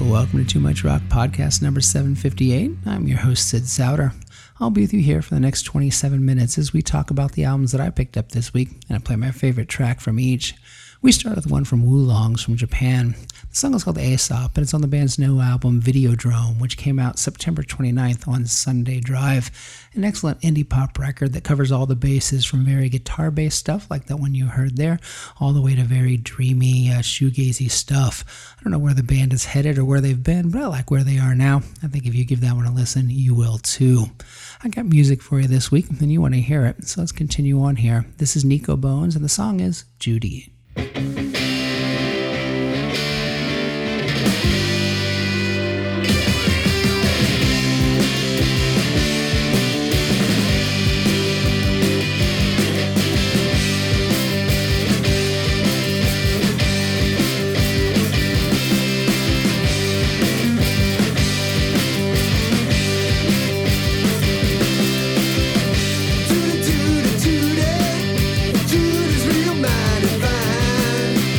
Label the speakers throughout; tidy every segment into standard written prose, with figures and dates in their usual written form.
Speaker 1: Welcome to Too Much Rock podcast number 758. I'm your host, Sid Souter. I'll be with you here for the next 27 minutes as we talk about the albums that I picked up this week, and I play my favorite track from each. We start with one from Wulongs from Japan. The song is called Aesop, and it's on the band's new album, Videodrome, which came out September 29th on Sunday Drive. An excellent indie pop record that covers all the bases from very guitar-based stuff, like that one you heard there, all the way to very dreamy, shoegazy stuff. I don't know where the band is headed or where they've been, but I like where they are now. I think if you give that one a listen, you will too. I got music for you this week, and you want to hear it, so let's continue on here. This is Nico Bones, and the song is Judy.
Speaker 2: Judy's real mighty fine.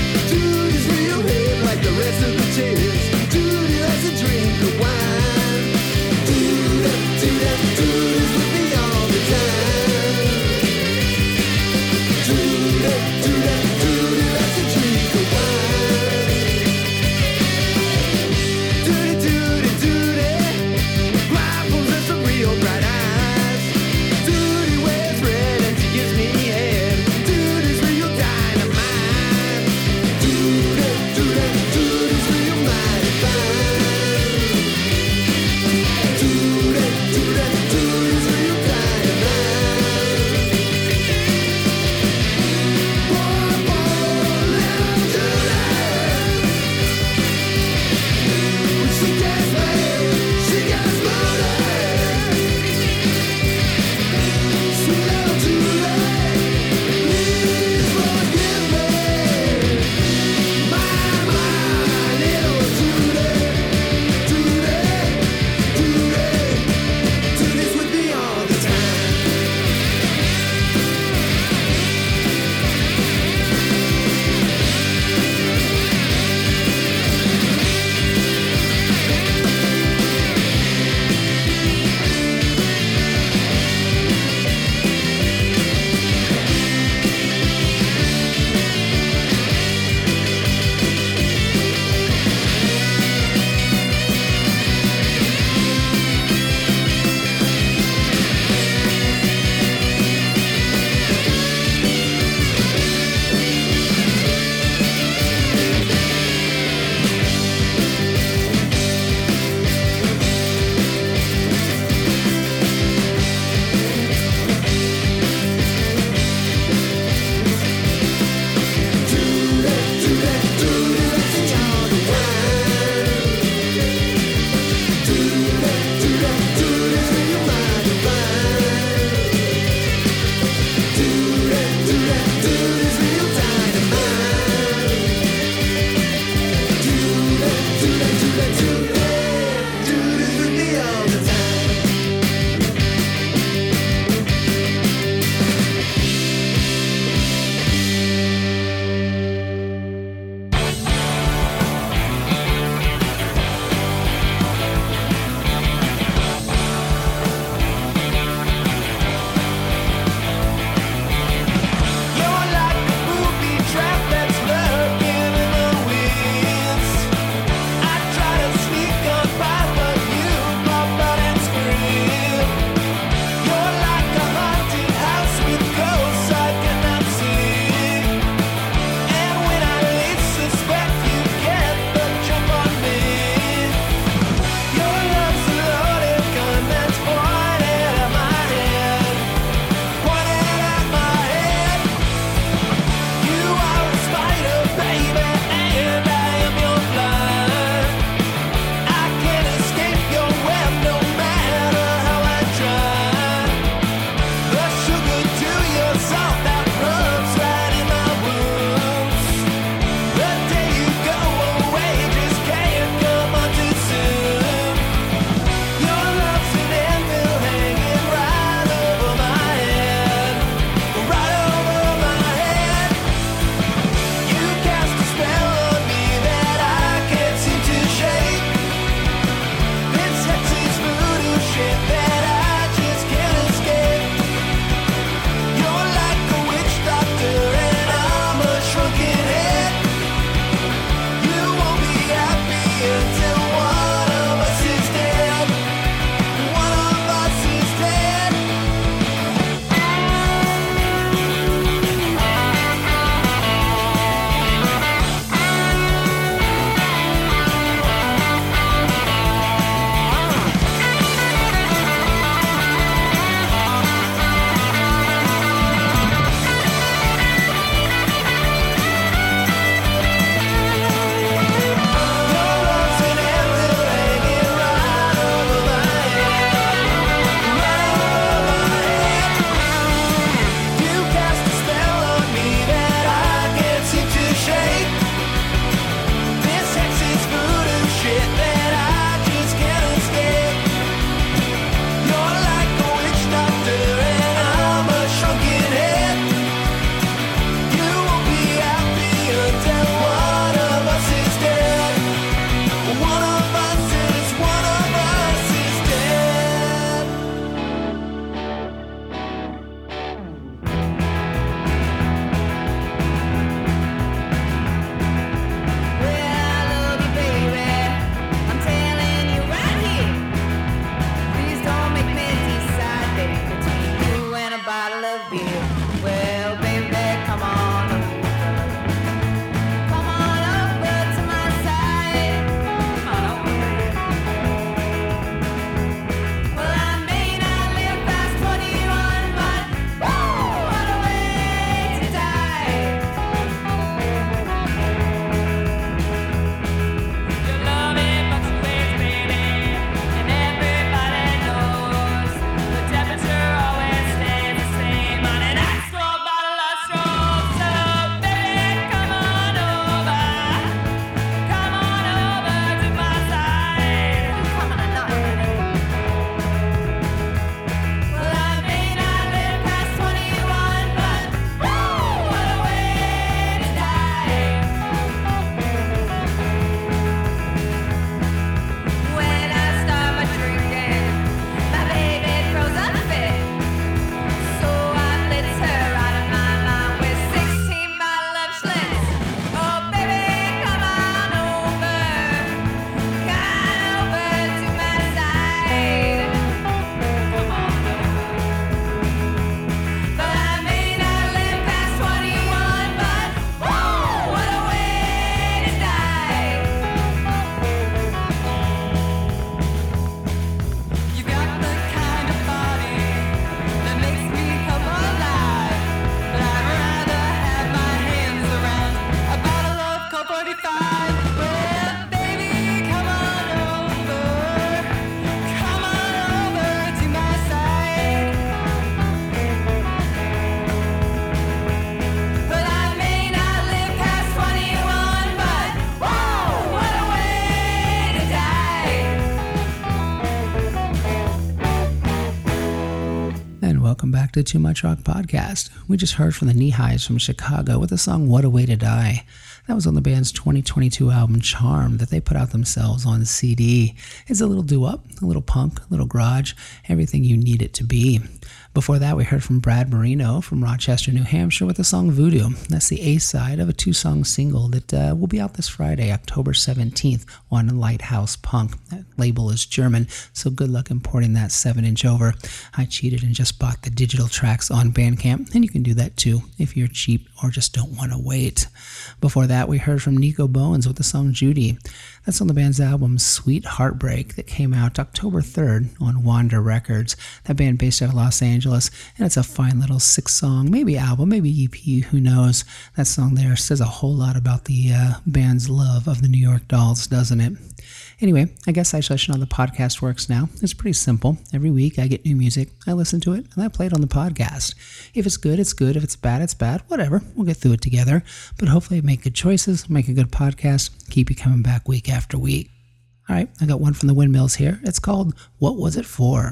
Speaker 1: Welcome back to Too Much Rock Podcast. We just heard from the Knee Highs from Chicago with the song What a Way to Die. That was on the band's 2022 album Charm that they put out themselves on CD. It's a little doo-wop, a little punk, a little garage, everything you need it to be. Before that, we heard from Brad Marino from Rochester, New Hampshire with the song Voodoo. That's the A-side of a 2-song single that will be out this Friday, October 17th on Lighthouse Punk. That label is German, so good luck importing that 7-inch over. I cheated and just bought the digital tracks on Bandcamp, and you can do that too if you're cheap or just don't want to wait. Before that, we heard from Nico Bones with the song Judy. That's on the band's album Sweet Heartbreak that came out October 3rd on Wander Records. That band based out of Los Angeles, and it's a fine little 6-song, maybe album, maybe EP, who knows. That song there says a whole lot about the band's love of the New York Dolls, doesn't it? Anyway, I guess isolation on the podcast works now. It's pretty simple. Every week I get new music, I listen to it, and I play it on the podcast. If it's good, it's good. If it's bad, it's bad. Whatever. We'll get through it together. But hopefully I make good choices, make a good podcast, keep you coming back week after week. All right, I got one from the Windmills here. It's called What Was It For?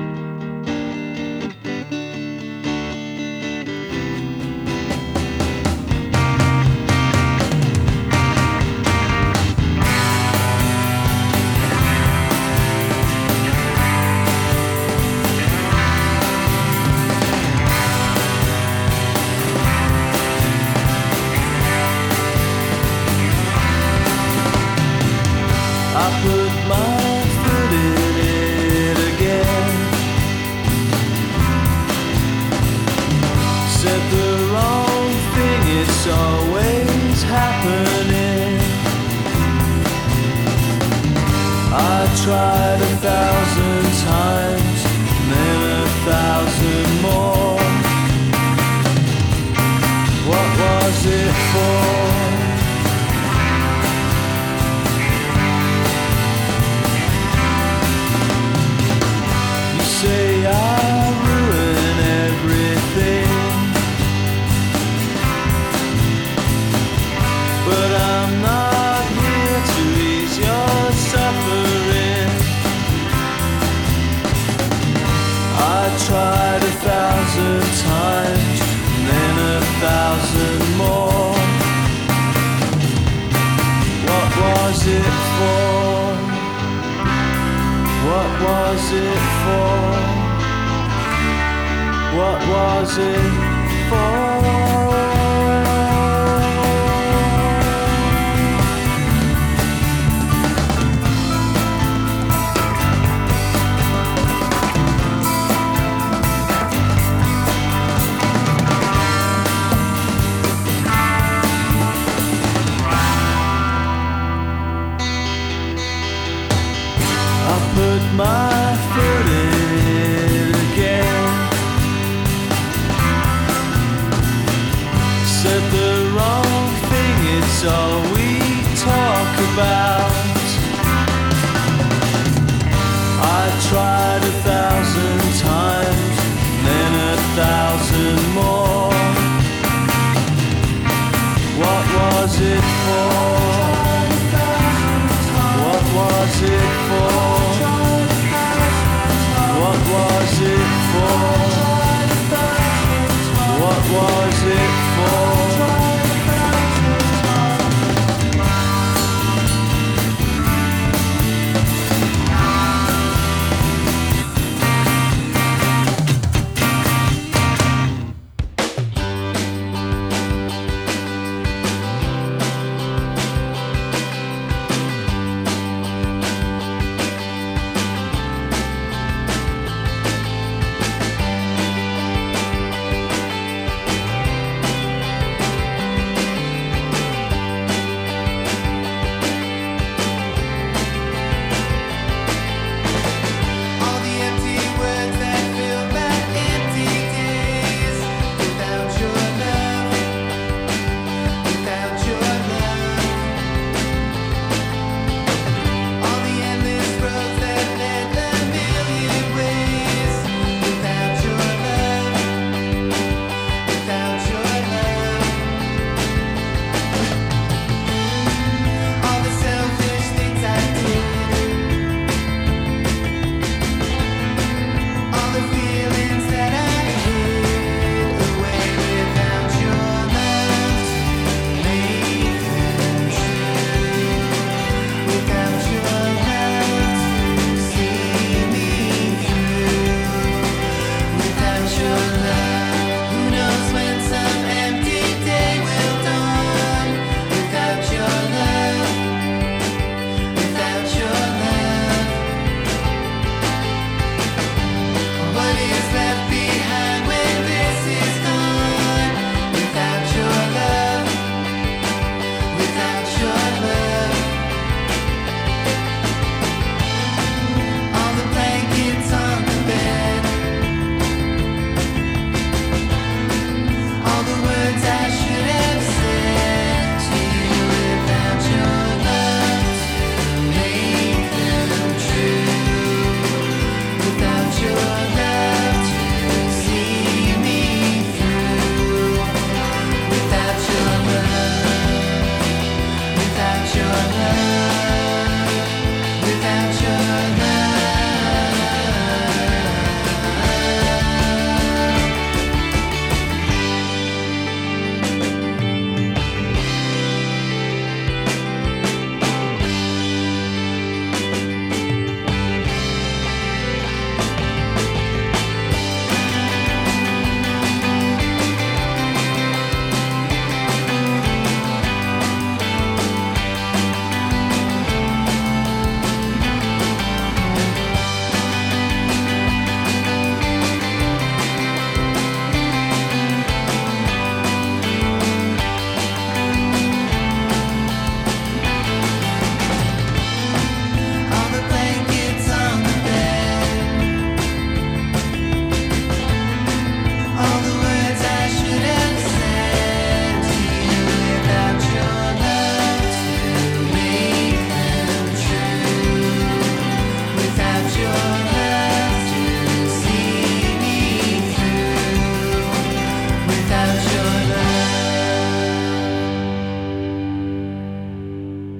Speaker 2: Tried 1,000 times, and then 1,000 more. What was it for? You say I ruin everything, but I'm not here to ease your suffering. I tried 1,000 times, and then 1,000 more. What was it for? What was it for? What was it for? My foot in it again.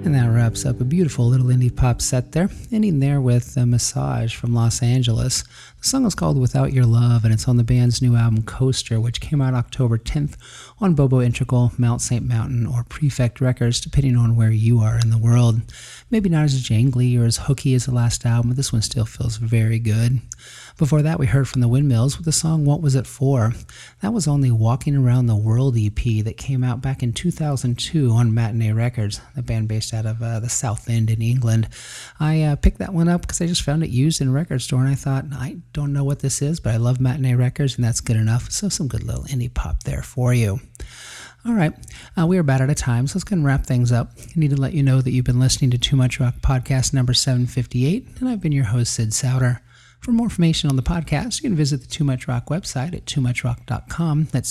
Speaker 1: And that wraps up a beautiful little indie pop set there, ending there with Massage from Los Angeles. The song is called Without Your Love, and it's on the band's new album Coaster, which came out October 10th on Bobo Integral, Mount St. Mountain, or Prefect Records, depending on where you are in the world. Maybe not as jangly or as hooky as the last album, but this one still feels very good. Before that, we heard from the Windmills with the song What Was It For? That was on the Walking Around the World EP that came out back in 2002 on Matinee Records, the band based out of the South End in England. I picked that one up because I just found it used in a record store, and I thought, I don't know what this is, but I love Matinee Records, and that's good enough. So some good little indie pop there for you. All right, we are about out of time, so let's go and wrap things up. I need to let you know that you've been listening to Too Much Rock Podcast number 758, and I've been your host, Sid Souter. For more information on the podcast, you can visit the Too Much Rock website at toomuchrock.com. That's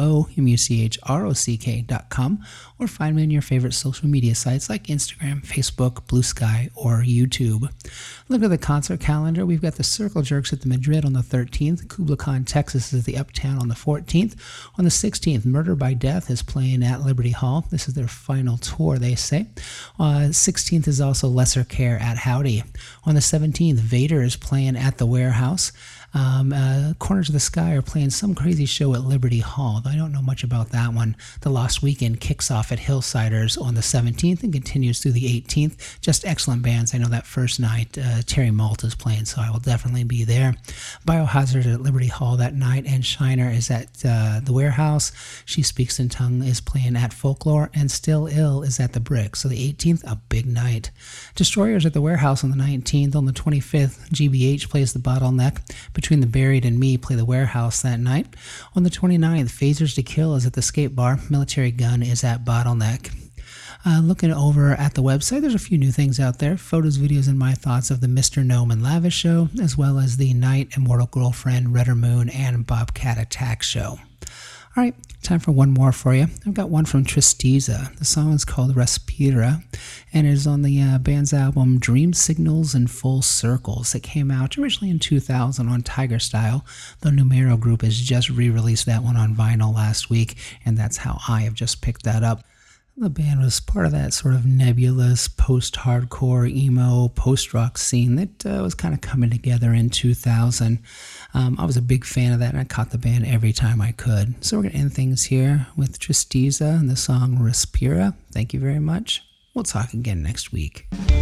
Speaker 1: TOOMUCHROCK.com, or find me on your favorite social media sites like Instagram, Facebook, Blue Sky, or YouTube. Look at the concert calendar. We've got the Circle Jerks at the Madrid on the 13th. Kubla Khan, Texas is the Uptown on the 14th. On the 16th, Murder by Death is playing at Liberty Hall. This is their final tour, they say. 16th is also Lesser Care at Howdy. On the 17th, Vader is playing at the Warehouse. Corners of the Sky are playing some crazy show at Liberty Hall, though I don't know much about that one. The Lost Weekend kicks off at Hillsiders on the 17th and continues through the 18th. Just excellent bands. I know that first night Terry Malt is playing, so I will definitely be there. Biohazard at Liberty Hall that night, and Shiner is at the Warehouse. She Speaks in Tongue is playing at Folklore, and Still Ill is at the Brick. So the 18th, a big night. Destroyers at the Warehouse on the 19th. On the 25th, GBH plays the Bottleneck. Between the Buried and Me play the Warehouse that night. On the 29th, Phasers to Kill is at the Skate Bar. Military Gun is at Bottleneck. Looking over at the website, there's a few new things out there. Photos, videos, and my thoughts of the Mr. Gnome and Lavish show, as well as the Night, Immortal Girlfriend, Redder Moon, and Bobcat Attack show. All right, time for one more for you. I've got one from Tristeza. The song is called Respira, and it is on the band's album Dream Signals and Full Circles that came out originally in 2000 on Tiger Style. The Numero Group has just re-released that one on vinyl last week, and that's how I have just picked that up. The band was part of that sort of nebulous post-hardcore, emo, post-rock scene that was kind of coming together in 2000. I was a big fan of that, and I caught the band every time I could. So we're going to end things here with Tristeza and the song Respira. Thank you very much. We'll talk again next week.